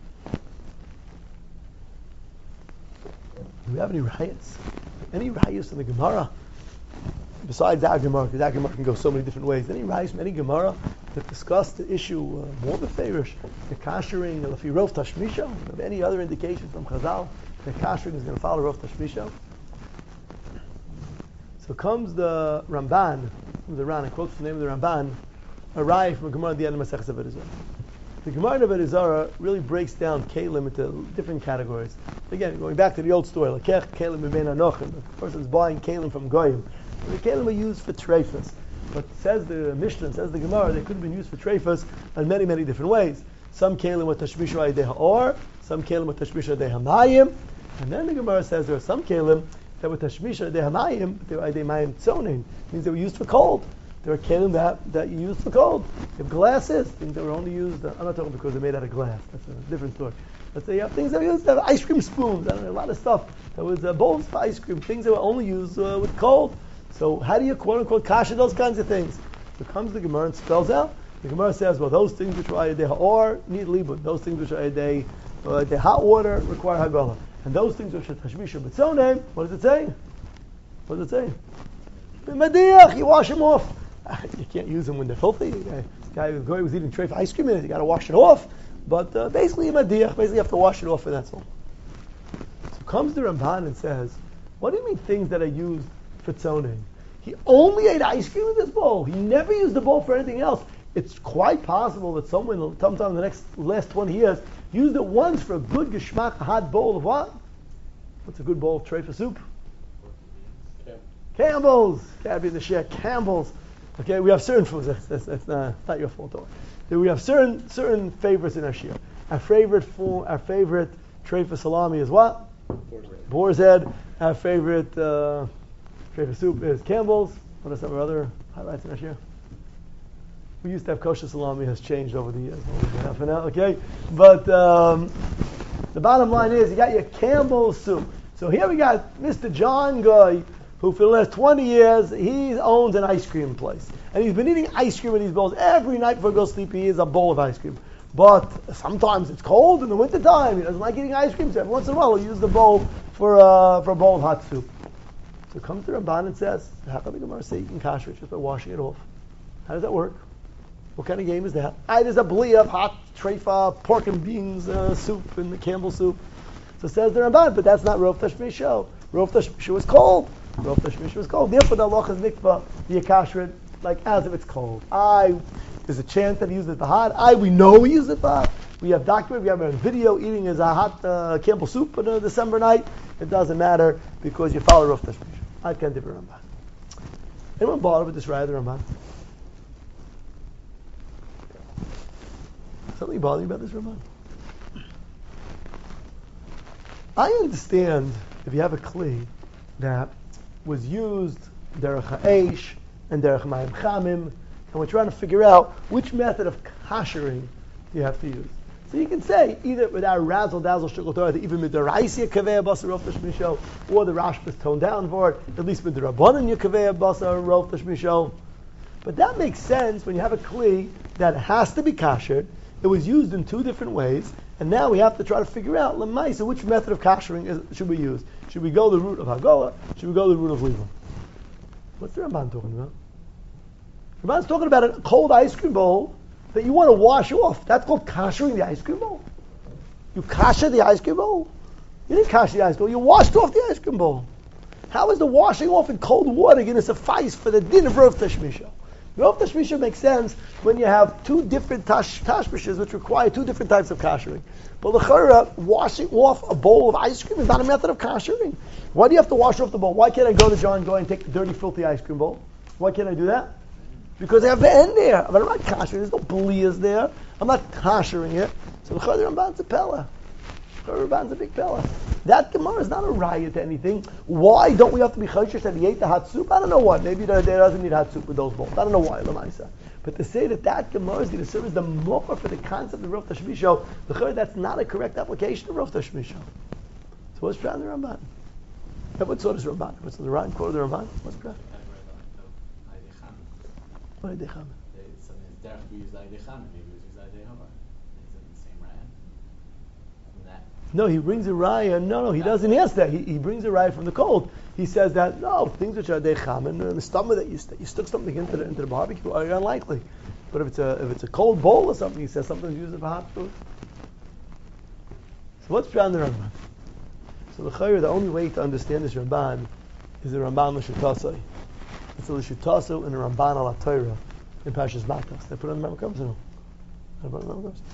Do we have any riots? Any riots in the Gemara? Besides that Gemara, because that Gemara can go so many different ways. Any riots from any Gemara that discuss the issue more beferish, the kashering, the Lefi Rov Tashmisha, of any other indication from Chazal, the kashering is going to follow Rov Tashmisha. So comes the Ramban, the Ran, and quotes the name of the Ramban, a raya from a Gemara at the end of Masechus Avodah Zarah. The Gemara in Avodah Zarah really breaks down Kalim into different categories. Again, going back to the old story, like Kalim Mebein Anochim, the person's buying Kalim from Goyim. The Kalim are used for treifas. But says the Mishnah, says the Gemara, they could have been used for treifas in many, many different ways. Some Kalim were tashmishu ayidei ha'or, some Kalim were tashmishu ayidei ha'mayim, and then the Gemara says there are some Kalim that were tashmishu ayidei ha'mayim, but they were ayidei mayim tzonin, means they were used for cold. There are Kalim that you use for cold. You have glasses, things that were only used, I'm not talking because they're made out of glass, that's a different story. Let's say you have things that were used, have ice cream spoons, I don't know, a lot of stuff. There was bowls for ice cream, things that were only used with cold. So how do you quote unquote kasha those kinds of things? So comes the Gemara and spells out. The Gemara says, well, those things which are ayidei ha'or need libud. Those things which are ayidei hot water require hagala. And those things which are tashmisha b'tzonim, what does it say? What does it say? B'madiach, you wash them off. You can't use them when they're filthy. The guy was eating tray for ice cream in it, you got to wash it off. But basically, madiach, basically you have to wash it off, and that's all. So comes the Ramban and says, what do you mean things that are used for tzonim? He only ate ice cream in this bowl. He never used the bowl for anything else. It's quite possible that someone, sometime in the last 20 years, used it once for a good geschmack, a hot bowl of what? What's a good bowl of tray for soup? Campbell's. Can't be the share. Campbell's. Okay, we have certain foods. That's not your fault, though. We have certain favorites in our share. Our favorite tray for salami is what? Boar's head. Our favorite tray for soup is Campbell's. What are some of our other highlights in our share? We used to have kosher salami, has changed over the years. Half an hour, okay? But the bottom line is, you got your Campbell's soup. So here we got Mr. John Guy, who for the last 20 years, he owns an ice cream place. And he's been eating ice cream in these bowls. Every night before he goes to sleep, he eats a bowl of ice cream. But sometimes it's cold in the wintertime. He doesn't like eating ice cream, so every once in a while he'll use the bowl for a bowl of hot soup. So comes the Ramban and says, how come the Gemara say you can kasher it just by washing it off? How does that work? What kind of game is that? There's a bliya of hot treifa, pork and beans soup in the Campbell soup. So says the Ramban, but that's not Rov Tashmisho. Rov Tashmisho is cold. Rov Tashmisho is cold. Therefore, the halacha is mikvah, the kasher it like as if it's cold. There's a chance that he used it for hot. We know he used it for hot. We have document, we have a video eating his hot Campbell soup on a December night. It doesn't matter because you follow Rov Tashmisho. I can't differ Ramban. Anyone bother with this raya, the Ramban? Something bother you about this, Ramban? I understand if you have a kli that was used derech ha'esh and derech mayim chamim, and we're trying to figure out which method of kashering you have to use. So you can say either with our razzle dazzle shikol Torah, even with the raisia kaveh basar rov tashmisho, or the Rashba is toned down for it. At least with the rabbanon you kaveh basar rov tashmisho. But that makes sense when you have a kli that has to be kashered. It was used in two different ways, and now we have to try to figure out lemaisa which method of kashering should we use. Should we go the route of hagolah? Should we go the route of levum? What's the Ramban talking about? Ramban's talking about a cold ice cream bowl that you want to wash off. That's called kashering the ice cream bowl. You kasher the ice cream bowl. You didn't kasher the ice cream bowl. You washed off the ice cream bowl. How is the washing off in cold water going to suffice for the din of Rov Tashmisha? Rov Tashmisha makes sense when you have two different tashmishes which require two different types of kashering. But l'chara, washing off a bowl of ice cream is not a method of kashering. Why do you have to wash off the bowl? Why can't I go to John and take the dirty, filthy ice cream bowl? Why can't I do that? Because I have the end there. But I'm not kashering. There's no bliyas there. I'm not kashering it. So l'chara, the Ramban's a pella. The Ramban's a big pella. That Gemara is not a riot to anything. Why don't we have to be chayshish that he ate the hot soup? I don't know what. Maybe there doesn't need hot soup with those bowls. I don't know why, Lamaisa. But to say that Gemara is going to serve as the mokar for the concept of Rov Tashmisho, that's not a correct application of Rov Tashmisho. So what's Prat in the Ramban? What sort is Ramban? What's the Ran quote of the Ramban? What's Prat? What is Decham? No, he brings a raya. No, he doesn't answer that. He brings a raya from the cold. He says that no, things which are decham and in the stomach that you stuck something into the barbecue are unlikely. But if it's a cold bowl or something, he says something's used for hot food. So what's beyond the Ramban? So the only way to understand this Ramban is the Ramban l'shutasai. It's a l'shutasu in the Ramban al Torah in Parshas Matos. They put it on the Mamukams or no? They put it on the Mamukams.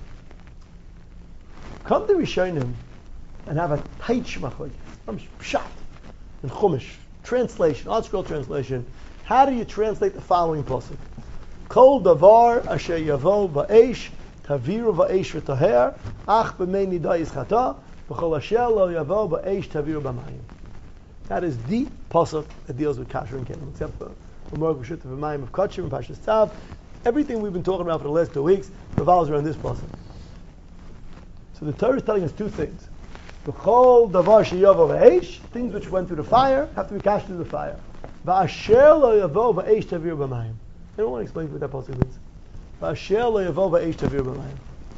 Come to Rishonim and have a tight shmachlik. I'm shot in Chumash translation, ArtScroll translation. How do you translate the following pasuk? Kol davar asher yavo ba'esh taviru ba'esh v'taher ach b'mei nida yischata v'chol asher lo yavo ba'esh taviru b'mayim. That is the pasuk that deals with kasher and kelim, except for Morg B'shut v'mayim of Kachim and Pashas Tzav. Everything we've been talking about for the last 2 weeks revolves around this pasuk. So the Torah is telling us two things. B'chol davar sheyavo v'eish, things which went through the fire have to be cashed through the fire. V'asher lo yavo v'eish tavir b'mayim. Anyone want to explain what that pasuk means? V'asher lo yavo v'eish tavir b'mayim.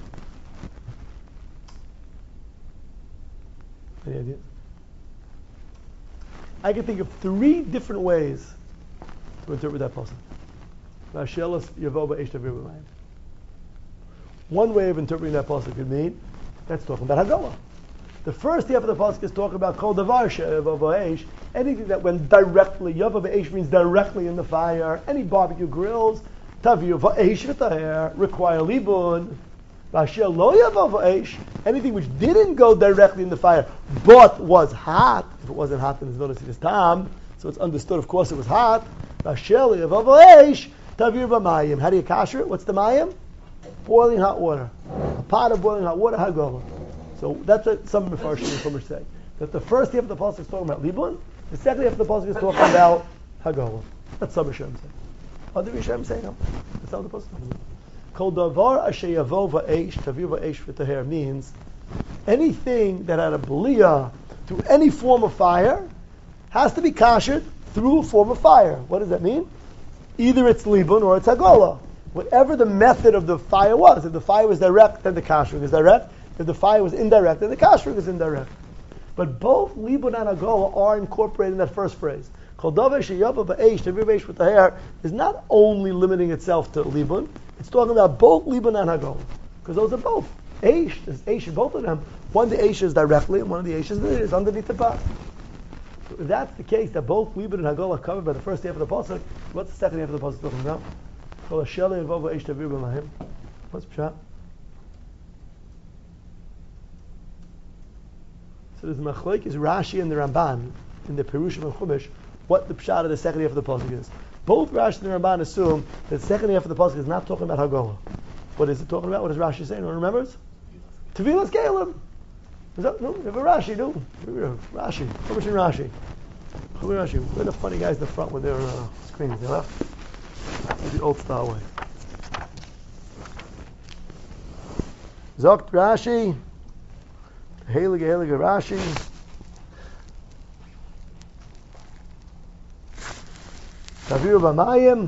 Any ideas? I can think of 3 different ways to interpret that pasuk. V'asher lo yavo v'eish tavir b'mayim. One way of interpreting that pasuk could mean that's talking about Haggalah. The first half of the pasuk is talking about Kol Davar She'eva V'Eish, anything that went directly, Yava V'Eish means directly in the fire, any barbecue grills, Taviu V'Eish V'Taher, require Libun, V'Asher Lo Yava V'Eish, anything which didn't go directly in the fire, but was hot, if it wasn't hot then there's no Nesilas Tam, so it's understood of course it was hot, V'Asher Lo Yava V'Eish, Taviu V'Mayim. How do you kasher it? What's the Mayim? Boiling hot water. A pot of boiling hot water, Haggalah. So that's what some Mefarshim and Chumash say. That the first half of the pasuk is talking about Libun, the second half of the pasuk is talking about Haggalah. That's some Rishonim say. Other Rishonim say no. That's not the pasuk. Kol davar asher yavo va'eish tavir va'eish v'taher means anything that had a bliyah through any form of fire has to be kashered through a form of fire. What does that mean? Either it's Libun or it's Haggalah. Whatever the method of the fire was. If the fire was direct, then the kashering is direct. If the fire was indirect, then the kashering is indirect. But both Libun and Haggalah are incorporated in that first phrase. Kol davar sheyava ba'eish tavir v'eish v'taher is not only limiting itself to Libun, it's talking about both Libun and Haggalah. Because those are both. Eish, there's Eish in both of them. One the Eish is directly, and one of the Eish is underneath the pot. So if that's the case, that both Libun and Haggalah are covered by the first half of the pasuk, what's the second half of the pasuk talking about? What's pshat? So there's machlokes Rashi and the Ramban in the Perushim and Chumash what the pshat of the second half of the pasuk is. Both Rashi and the Ramban assume that the second half of the pasuk is not talking about Haggalah. What is it talking about? What does Rashi say? Anyone remembers? Tevilas Kalim. Is that no? You have a Rashi, no? Rashi. Chumash and Rashi. Rashi. We're the funny guys in the front with their screens. They left. The old style way. Zokt Rashi, Heilige Rashi. Taviru b'mayim.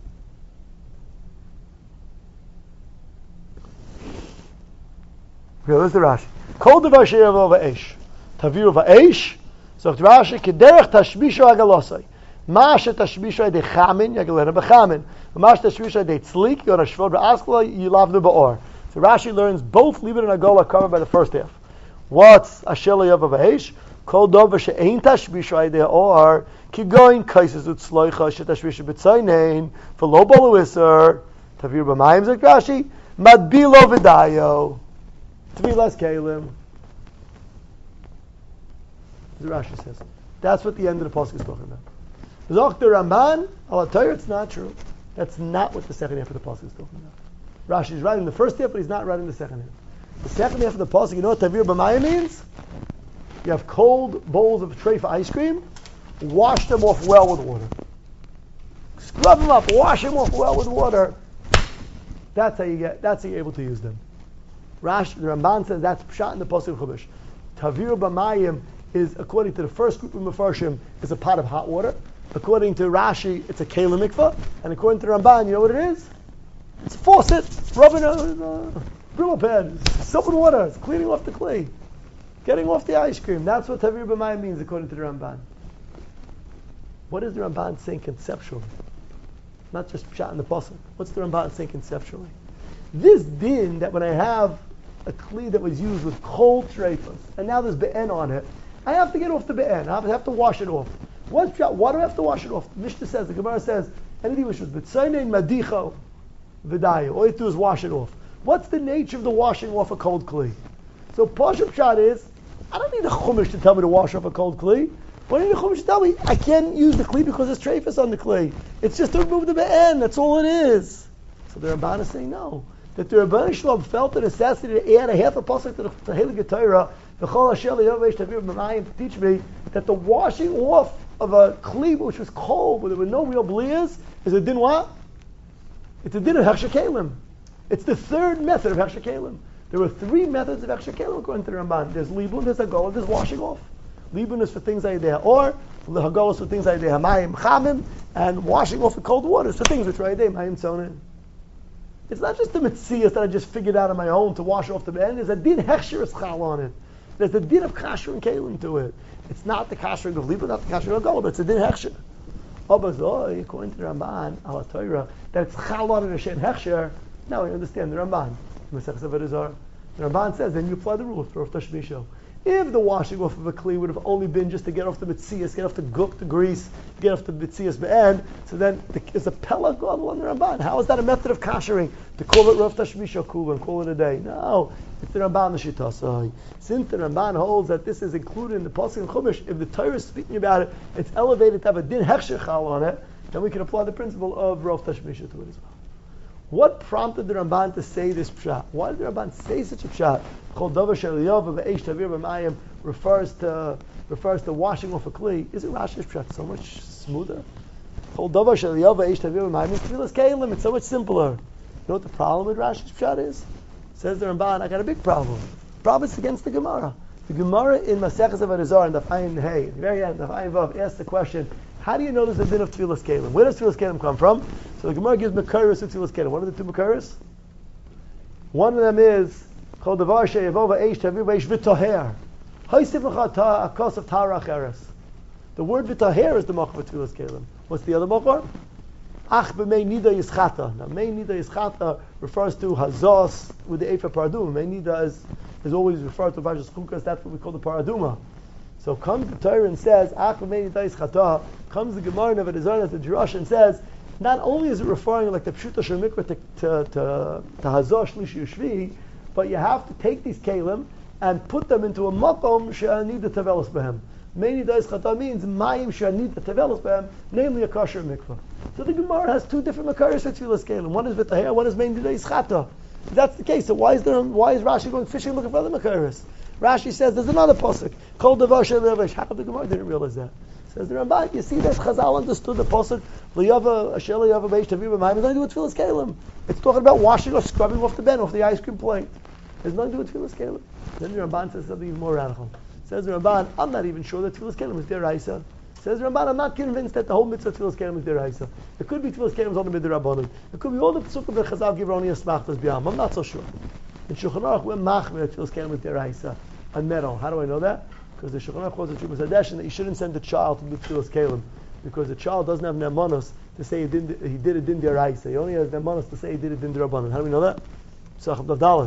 Okay, let's do Rashi. Kol davar sheyavo v'eish. Taviru v'eish. Zokt Rashi, kederech tashmisho agalosai. Masha tashmisha de chamin yagelena bechamin. Masha tashmisha de tzlik yona shvod be'askla yilavnu ba'or. So Rashi learns both Libun and Haggalah are covered by the first half. What's Asher lo yavo v'eish? Kol dover she'ein tashbish idea or kigoin kaises ut sloicha shetashbish b'tzaynein v'lo bolu iser tavir b'mayim zek Rashi madbilo v'dayo tvilas kelim. The Rashi says that's what the end of the pasuk is talking about. Zok the Ramban al Torah, it's not true. That's not what the second half of the pasuk is talking about. Rashi is writing the first half, but he's not writing the second half. The second half of the pasuk, you know what tavir b'mayim means? You have cold bowls of a tray for ice cream, wash them off well with water. Scrub them up, wash them off well with water. That's how you're able to use them. Rashi, the Ramban says that's pshat in the pasuk Chumash. Tavir b'mayim is, according to the first group of Mefarshim, is a pot of hot water. According to Rashi, it's a kelim mikvah. And according to the Ramban, you know what it is? It's a faucet, rubbing a Brillo pad, soap and water. It's cleaning off the clay, getting off the ice cream. That's what Tavir b'mayim means, according to the Ramban. What is the Ramban saying conceptually? Not just pshat in the pasuk. What's the Ramban saying conceptually? This din that when I have a kli that was used with cold treifas, and now there's be'en on it, I have to get off the be'en. I have to wash it off. Why do I have to wash it off? The Mishnah says, the Gemara says, anything which was b'tzaynein madicho v'dayu. All you have to do is wash it off. What's the nature of the washing off a cold kli? So Pashup Pshat is, I don't need a chumash to tell me to wash off a cold kli. Why do you need a chumash to tell me I can't use the kli because there's treifas on the kli? It's just to remove the be'en. That's all it is. So the Ramban is saying no. That the Rebbeinu Shalom felt the necessity to add a half a pasuk to the Heilige Torah, v'chol asher liyovesh tavir b'mayim, to teach me that the washing off of a kli which was cold, where there were no real bliyas, is a din what? It's a din of hechsher kelim. It's the third method of hechsher kelim. There were three methods of hechsher kelim according to the Ramban. There's libun, there's hagolah, there's washing off. Libun is for things like there, or the hagolah is for things like there, hamayim chamim, and washing off the cold water is for things which are there, mayim tzonin. It's not just the mitzias that I just figured out on my own to wash off the bed. There's a din hechsher chal on it. There's a din of kasher and kelim to it. It's not the kasher of libun, not the kasher of hagolah, but it's a din hechsher. Obazoi, according to the Ramban, al Torah, that it's chal on it a shen hechsher. Now we understand the Ramban. The Ramban says, then you apply the rule for Rosh Hashanah. If the washing off of a kli would have only been just to get off the mitzias, get off the guk, the grease, get off the mitzias be'en, so then there's a pella gadol on the Ramban. How is that a method of kashering? To call it Rosh Hashanah kula and call it a day? No, it's the Ramban the Shittasai. Since the Ramban holds that this is included in the pasuk in Chumash, if the Torah is speaking about it, it's elevated to have a din hechsher chal on it, then we can apply the principle of Rosh Hashanah to it as well. What prompted the Ramban to say this pshat? Why did the Ramban say such a pshat? Kol davar she'liyav v'eish tavir b'mayim refers to washing off a kli. Isn't Rashi's pshat so much smoother? Kol davar she'liyav v'eish tavir b'mayim is tefillas kelim. It's so much simpler. You know what the problem with Rashi's pshat is? Says the Ramban, I got a big problem. The problem is against the Gemara. The Gemara in Maseches Avodah in the Ayin Hey, at the very end, the Ayin Vav, asks the question, how do you know there's a din of tefillas kelim? Where does tefillas kelim come from? So the Gemara gives mekaris to tefillas kelim. What are the two mekaris? One of them is called the davar she'yavo v'eish tavir v'eish v'toher. Ha'isif l'chata akos of tara acheres. The word v'toher is the machar of tefillas kelim. What's the other machar? Ach b'mei nida yischata. Now mei nida yischata refers to hazos with the ephah paraduma. Mei nida is always referred to v'ashas chukas. That's what we call the paraduma. So comes the Torah and says, Ach b'mei nida yischata. Comes the Gemara in Avodah Zarah, the Drush, and says, not only is it referring like the Pshuta Shel Mikvah to Hazor Shlishi Ushvi, but you have to take these kelim and put them into a makom she'anid tevelos behem. Mei nida yischata means mayim she'anid tevelos behem, namely a kosher mikvah. So the Gemara has two different makaris for tefillas kelim. One is v'taher, one is mei nida yischata. If that's the case, so why is Rashi going fishing looking for other makaris? Rashi says there's another pasuk called davar she'levesh. How come the Gemara didn't realize that? Says the Ramban, you see that Chazal understood the pasuk liyava asher liyava beish tavir b'mayim. It's nothing to do with tefillas kelim. It's talking about washing or scrubbing off the bed, off the ice cream plate. There's nothing to do with tefillas kelim. Then the Ramban says something even more radical. Says the Ramban, I'm not even sure that tefillas kelim is deraisa. Says the Ramban, I'm not convinced that the whole mitzvah of tefillas kelim is deraisa. It could be tefillas kelim is on the midrabanan. It could be all the psukim that Chazal give only a smachtas b'yam. I'm not so sure. In Shulchan Aruch, we're machmir that tefillas kelim is deraisa. On metal. How do I know that? Because the Shulchan Aruch calls it Shubas Hadesh, that you shouldn't send the child to do tefillas kelim, because the child doesn't have nemanos to say he did a din deraisa. He only has nemanos to say he did a din derabanan. How do we know that? Sachab Davdalan.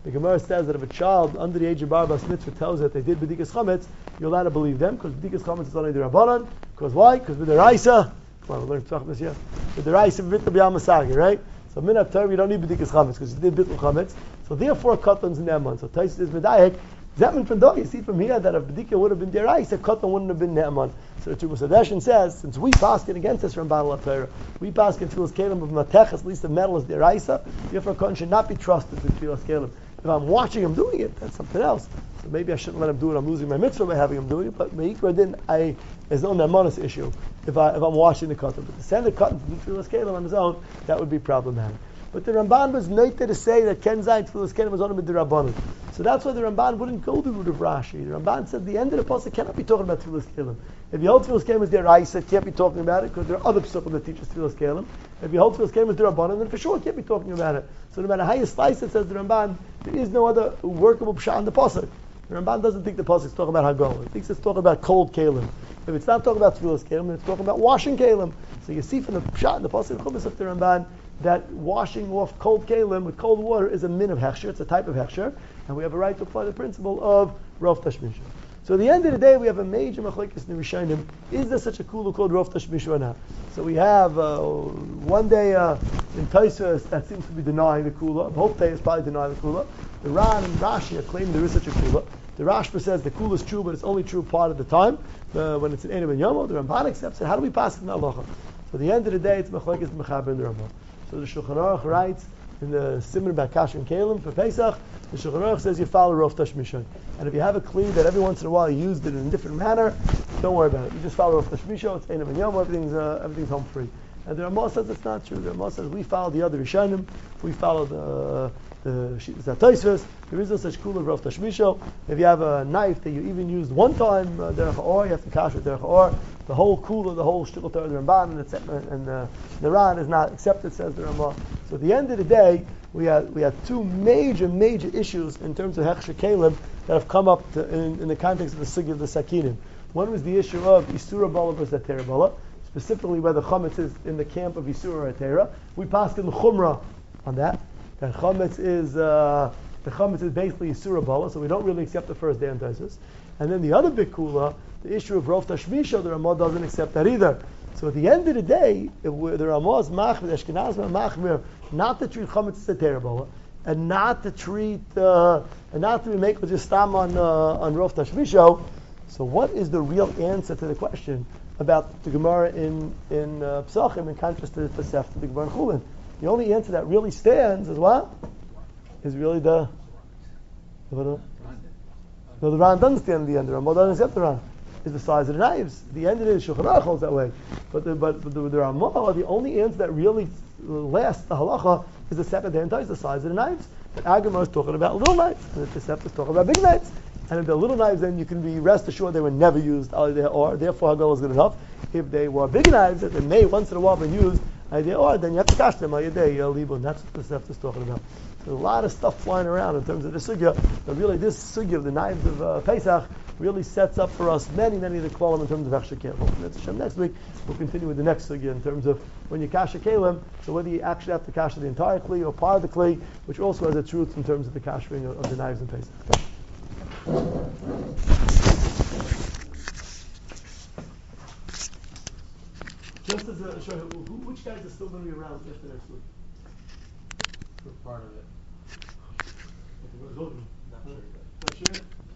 The Gemara says that if a child under the age of Bar Bas Mitzvah tells that they did B'dikas Chametz, you're allowed to believe them, because B'dikas Chametz is only the Rabbanan. Because why? Because with the Raisa, come on, we learned Tzach this year. With the Raisa, V'rit B'yam Masagi, right? So Minat Torah, you don't need B'dikas Chametz, because you did B'dikas Chametz. So therefore, Katan's in Ne'eman. So Tais is Medayek. Zeman from Dog, you see from here that if B'dika would have been Deraisa, Katan wouldn't have been Ne'eman. So the Tumas Hadeshin says, since we pass it against us from Battle of Torah, we pass it Tfilas Kalim of Matech, at least the metal is Deraisa, therefore Katan should not be trusted with Tfilas Kalim. If I'm watching him doing it, that's something else. So maybe I shouldn't let him do it. I'm losing my mitzvah by having him doing it. But Meikra didn't. There's no Nemanis issue if I'm watching the Katan. But to send the Katan to do Tfilas Kalim on his own, that would be problematic. But the Ramban was noted to say that Ken Zayin Tfilas Kalim was only with the Rabbanon. So that's why the Ramban wouldn't go the route of Rashi. The Ramban said the end of the pasuk cannot be talking about Tfilas Kalim. If you hold Tfilas Kalim as their Raisa, it can't be talking about it because there are other psukim that teach us Tfilas Kalim. If you hold Tfilas Kalim as the Rabbanon, then for sure it can't be talking about it. So no matter how you slice it, says the Ramban, there is no other workable pshat in the pasuk. The Ramban doesn't think the pasuk is talking about Hagol. He thinks it's talking about cold Kalim. If it's not talking about Tfilas Kalim, then it's talking about washing Kalim. So you see from the pshat in the pasuk Chumash of the Ramban that washing off cold kalim with cold water is a min of hechsher. It's a type of hechsher, and we have a right to apply the principle of Rav Tashmisha. So at the end of the day, we have a major machlekes in the Rishonim. Is there such a kula called Rav Tashmisha or not? So we have one day in Tosfos that seems to be denying the kula. Both days probably denying the kula. The Ran and Rashi are claiming there is such a kula. The Rashba says the kula is true, but it's only true part of the time when it's an Enim and Yomo. The Ramban accepts it. How do we pass it in halacha? So at the end of the day, it's machlekes mechaber and the Ramban. So the Shulchan Aruch writes in the Simon about Kasher and Kalim for Pesach, the Shulchan Aruch says you follow Rav Tashmisha. And if you have a kli that every once in a while you used it in a different manner, don't worry about it. You just follow Rav Tashmisha, it's Enim and Yom, everything's home free. And the Ramah says it's not true. The Ramah says we follow the other Rishonim, we follow the Tosfos. There is no such kula of Rav Tashmisha. If you have a knife that you even used one time, derech ha'or, you have to kasher derech ha'or. The whole kula, the whole shtickle Torah, the Ramban and the Ran is not accepted, says the Ramah. So at the end of the day, we have two major issues in terms of hechsher kalim that have come up in the context of the sugya of the sakinim. One was the issue of isura bala versus atera bala, specifically whether chametz is in the camp of isura or atera. We passed in the chumrah on that. That chametz is basically isura bala, so we don't really accept the first day on Tosfos. And then the other big kula, the issue of Rav Tashmisha, the Ramah doesn't accept that either. So at the end of the day, if the Ramah is machmir, the Ashkenaz machmir, not to treat chametz as a terabala, and not to treat, and not to make just stam on Rav Tashmisha. So what is the real answer to the question about the Gemara in Pesachim in contrast to the Tosefta, the Gemara in Chulin? The only answer that really stands is what? Is really the Ran doesn't stand at the end. The Ramah doesn't accept the Ran. Is the size of the knives. The end of it is Shulchan Aruch holds that way. But the Ramah, the only answer that really lasts the halacha is the second day and the size of the knives. But Agamar is talking about little knives, and the Tosefta is talking about big knives. And if they're little knives, then you can be rest assured they were never used, or therefore Hagol is good enough. If they were big knives that they may once in a while been used, or then you have to cash them and that's what the Tosefta is talking about. So a lot of stuff flying around in terms of the sugya, but really this sugya of the knives of Pesach really sets up for us many of the kolam in terms of hechsher kalim. Next week we'll continue with the next sugya in terms of when you kasher kalim, so whether you actually have to kasher the entire kli or part of the kli, which also has its roots in terms of the kashering of the knives in Pesach. Just as a show, which guys are still going to be around after next week? For part of it. Not sure.